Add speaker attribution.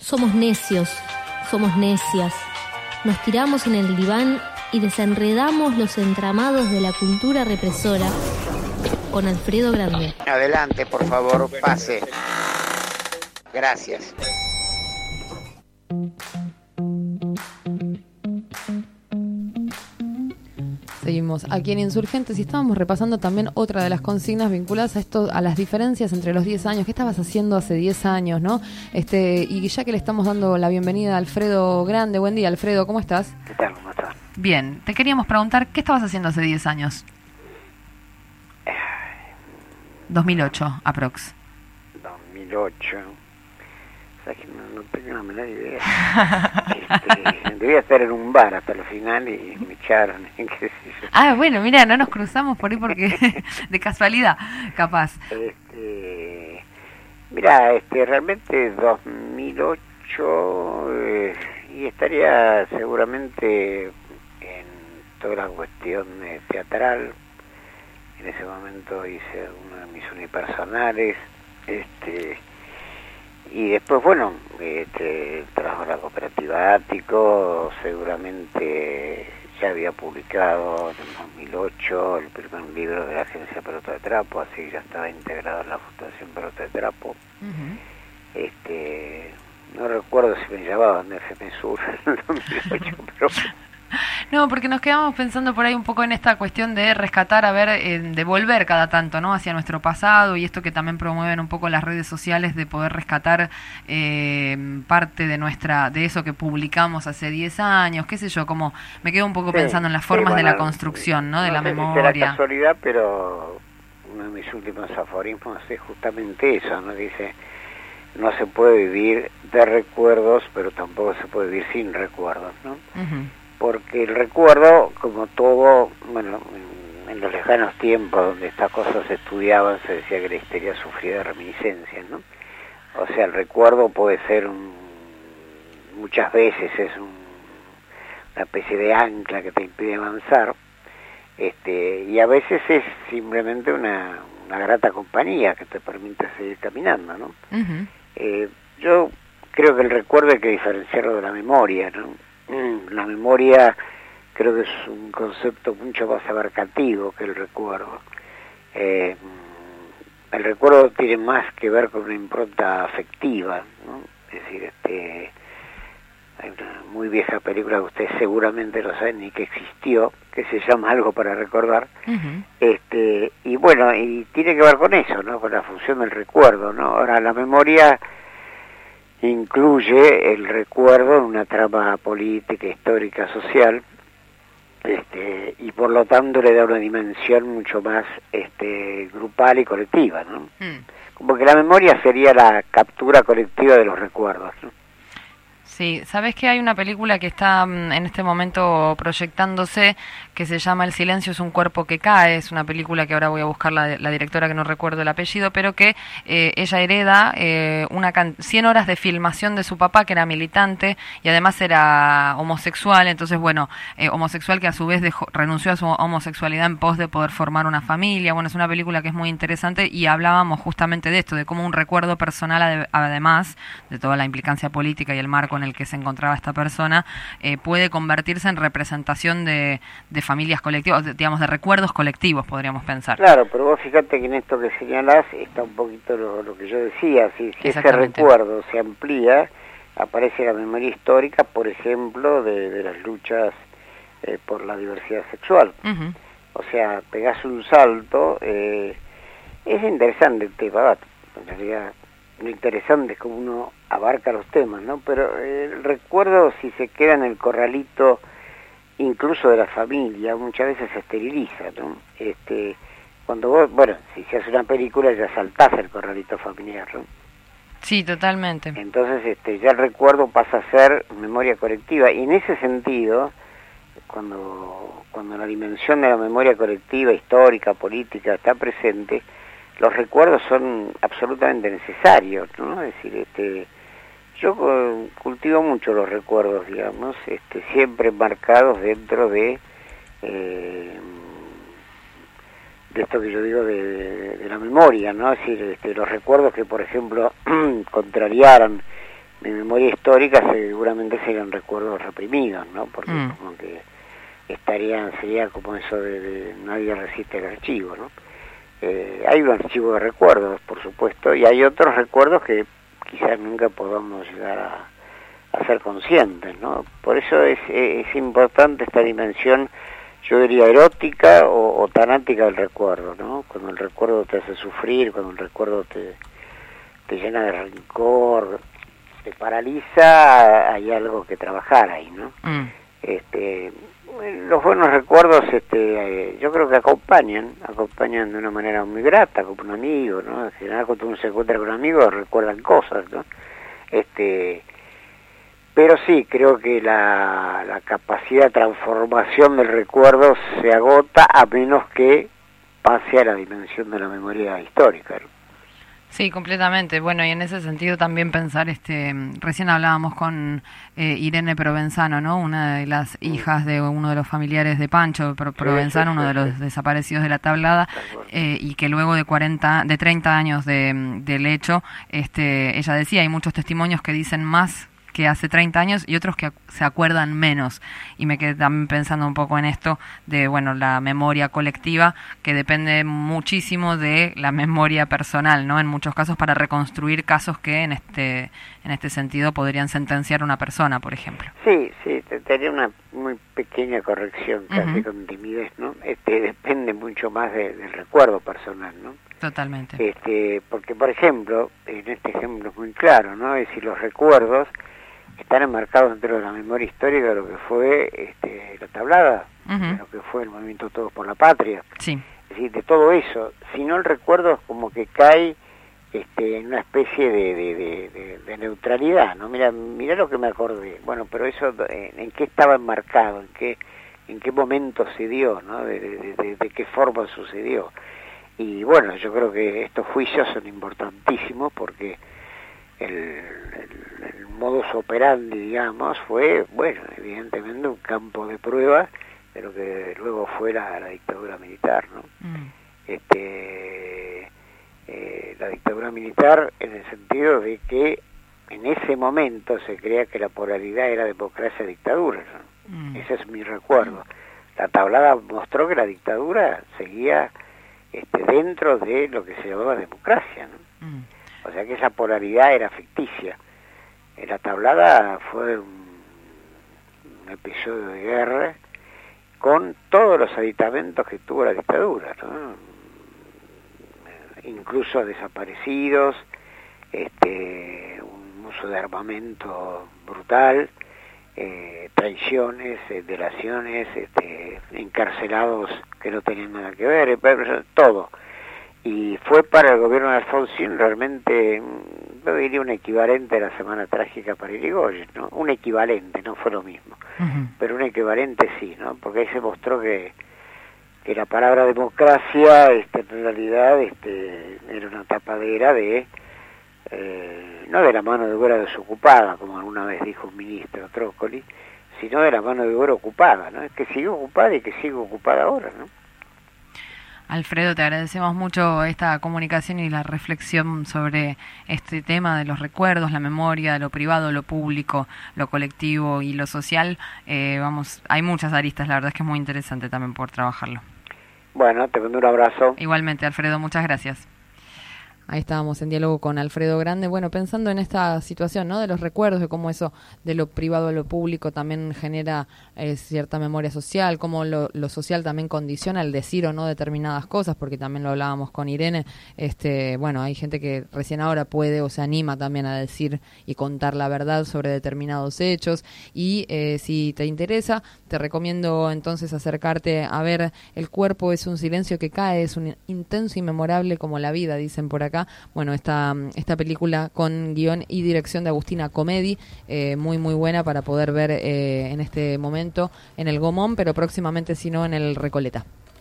Speaker 1: Somos necios, somos necias. Nos tiramos en el diván y desenredamos los entramados de la cultura represora con Alfredo Grande.
Speaker 2: Adelante, por favor, pase. Gracias.
Speaker 3: Seguimos aquí en Insurgentes y estábamos repasando también otra de las consignas vinculadas a esto, a las diferencias entre los 10 años. ¿Qué estabas haciendo hace 10 años, no? Y ya que le estamos dando la bienvenida a Alfredo Grande. Buen día, Alfredo, ¿cómo estás?
Speaker 4: ¿Qué tal? ¿Cómo estás?
Speaker 3: Bien, te queríamos preguntar, ¿qué estabas haciendo hace 10 años? 2008, aprox.
Speaker 4: 2008. O sea, que no tengo la menor idea. Debía estar en un bar hasta el final y me echaron. ¿Qué sé yo?
Speaker 3: Ah, bueno, mira, no nos cruzamos por ahí porque de casualidad, capaz.
Speaker 4: Mira, realmente 2008 y estaría seguramente en toda la cuestión teatral. En ese momento hice uno de mis unipersonales, y después, bueno, trabajo en la cooperativa Ático, seguramente ya había publicado en el 2008 el primer libro de la agencia Pelota de Trapo, así que ya estaba integrado en la Fundación Pelota de Trapo. No recuerdo si me llamaban de FM Sur en el 2008, pero...
Speaker 3: No, porque nos quedamos pensando por ahí un poco en esta cuestión de rescatar, de volver cada tanto, ¿no? Hacia nuestro pasado, y esto que también promueven un poco las redes sociales, de poder rescatar parte de eso que publicamos hace 10 años, qué sé yo, como me quedo un poco pensando en las formas de la construcción, ¿no? De la memoria.
Speaker 4: Es la casualidad, pero uno de mis últimos aforismos es justamente eso, ¿no? Dice, no se puede vivir de recuerdos, pero tampoco se puede vivir sin recuerdos, ¿no? Porque el recuerdo, como todo, bueno, en los lejanos tiempos donde estas cosas se estudiaban, se decía que la histeria sufría de reminiscencias, ¿no? O sea, el recuerdo puede ser muchas veces es una especie de ancla que te impide avanzar, y a veces es simplemente una grata compañía que te permite seguir caminando, ¿no? Yo creo que el recuerdo hay que diferenciarlo de la memoria, ¿no? La memoria creo que es un concepto mucho más abarcativo que el recuerdo. El recuerdo tiene más que ver con una impronta afectiva, ¿no? Es decir, hay una muy vieja película que ustedes seguramente no saben ni que existió, que se llama Algo para recordar, y bueno, y tiene que ver con eso, ¿no? Con la función del recuerdo, ¿no? Ahora, la memoria incluye el recuerdo en una trama política, histórica, social, y por lo tanto le da una dimensión mucho más grupal y colectiva, ¿no? Como que la memoria sería la captura colectiva de los recuerdos, ¿no?
Speaker 3: Sí, ¿sabés que hay una película que está en este momento proyectándose que se llama El silencio es un cuerpo que cae? Es una película que ahora voy a buscar la directora, que no recuerdo el apellido, pero que ella hereda 100 horas de filmación de su papá, que era militante y además era homosexual. Entonces, bueno, homosexual que a su vez renunció a su homosexualidad en pos de poder formar una familia. Bueno, es una película que es muy interesante y hablábamos justamente de esto, de cómo un recuerdo personal, además de toda la implicancia política y el marco en el que se encontraba esta persona, puede convertirse en representación de familias colectivas, digamos, de recuerdos colectivos, podríamos pensar.
Speaker 4: Claro, pero vos fíjate que en esto que señalás está un poquito lo que yo decía, si ese recuerdo se amplía, aparece la memoria histórica, por ejemplo, de las luchas por la diversidad sexual. O sea, pegás un salto, es interesante el tema, en realidad lo interesante es cómo uno abarca los temas, ¿no? Pero el recuerdo, si se queda en el corralito incluso de la familia, muchas veces se esteriliza, ¿no? Cuando vos, bueno, si se hace una película ya saltás el corralito familiar, ¿no?
Speaker 3: Sí, totalmente.
Speaker 4: Entonces ya el recuerdo pasa a ser memoria colectiva, y en ese sentido, cuando la dimensión de la memoria colectiva, histórica, política, está presente, los recuerdos son absolutamente necesarios, ¿no? Es decir, yo cultivo mucho los recuerdos, digamos, siempre marcados dentro de esto que yo digo de la memoria, ¿no? Es decir, los recuerdos que, por ejemplo, contrariaron mi memoria histórica seguramente serían recuerdos reprimidos, ¿no? Porque como que sería como eso de nadie resiste el archivo, ¿no? Hay un archivo de recuerdos, por supuesto, y hay otros recuerdos que quizás nunca podamos llegar a ser conscientes, ¿no? Por eso es importante esta dimensión, yo diría erótica o tanática del recuerdo, ¿no? Cuando el recuerdo te hace sufrir, cuando el recuerdo te llena de rencor, te paraliza, hay algo que trabajar ahí, ¿no? Los buenos recuerdos, yo creo que acompañan de una manera muy grata, como un amigo, ¿no? En general, cuando uno se encuentra con un amigo, recuerdan cosas, ¿no? Pero sí, creo que la capacidad de transformación del recuerdo se agota a menos que pase a la dimensión de la memoria histórica, ¿no?
Speaker 3: Sí, completamente. Bueno, y en ese sentido también pensar, recién hablábamos con Irene Provenzano, ¿no? Una de las hijas de uno de los familiares de Pancho Provenzano, uno de los desaparecidos de La Tablada, y que luego de 30 años del hecho, ella decía, hay muchos testimonios que dicen más que hace 30 años y otros que se acuerdan menos, y me quedé también pensando un poco en esto de, bueno, la memoria colectiva, que depende muchísimo de la memoria personal, ¿no? En muchos casos, para reconstruir casos que en este sentido podrían sentenciar a una persona, por ejemplo.
Speaker 4: Sí, tenía una muy pequeña corrección, casi con timidez, ¿no? Depende mucho más del recuerdo personal, ¿no?
Speaker 3: Totalmente.
Speaker 4: Porque, por ejemplo, en este ejemplo es muy claro, ¿no? Es decir, los recuerdos están enmarcados dentro de la memoria histórica de lo que fue La Tablada, de lo que fue el movimiento Todos por la Patria.
Speaker 3: Sí.
Speaker 4: Es decir, de todo eso. Si no, el recuerdo es como que cae en una especie de neutralidad, ¿no? Mira lo que me acordé. Bueno, pero eso, ¿en qué estaba enmarcado? ¿En qué momento se dio, ¿no? De qué forma sucedió? Y bueno, yo creo que estos juicios son importantísimos porque el modus operandi, digamos, fue, bueno, evidentemente un campo de prueba de lo que luego fue la dictadura militar, ¿no? La dictadura militar en el sentido de que en ese momento se creía que la polaridad era democracia-dictadura, ¿no? Ese es mi recuerdo. La Tablada mostró que la dictadura seguía dentro de lo que se llamaba democracia, ¿no? O sea que esa polaridad era ficticia. La Tablada fue un episodio de guerra con todos los aditamentos que tuvo la dictadura, ¿no? Incluso desaparecidos, un uso de armamento brutal, traiciones, delaciones, encarcelados que no tenían nada que ver, todo. Y fue para el gobierno de Alfonsín realmente, yo diría un equivalente a la Semana Trágica para Irigoyen, ¿no? Un equivalente, no fue lo mismo, pero un equivalente sí, ¿no? Porque ahí se mostró que la palabra democracia en realidad era una tapadera no de la mano de obra desocupada, como alguna vez dijo un ministro, Trócoli, sino de la mano de obra ocupada, ¿no? Es que sigue ocupada y que sigue ocupada ahora, ¿no?
Speaker 3: Alfredo, te agradecemos mucho esta comunicación y la reflexión sobre este tema de los recuerdos, la memoria, de lo privado, lo público, lo colectivo y lo social. Hay muchas aristas, la verdad es que es muy interesante también poder trabajarlo.
Speaker 4: Bueno, te mando un abrazo.
Speaker 3: Igualmente, Alfredo, muchas gracias. Ahí estábamos en diálogo con Alfredo Grande, bueno, pensando en esta situación, ¿no? De los recuerdos, de cómo eso de lo privado a lo público también genera cierta memoria social, cómo lo social también condiciona el decir o no determinadas cosas, porque también lo hablábamos con Irene, bueno, hay gente que recién ahora puede o se anima también a decir y contar la verdad sobre determinados hechos, y si te interesa, te recomiendo entonces acercarte a ver El cuerpo es un silencio que cae, es un intenso y memorable como la vida, dicen por acá. Bueno, esta película con guión y dirección de Agustina Comedi, muy muy buena para poder ver en este momento en el Gomón, pero próximamente si no en el Recoleta.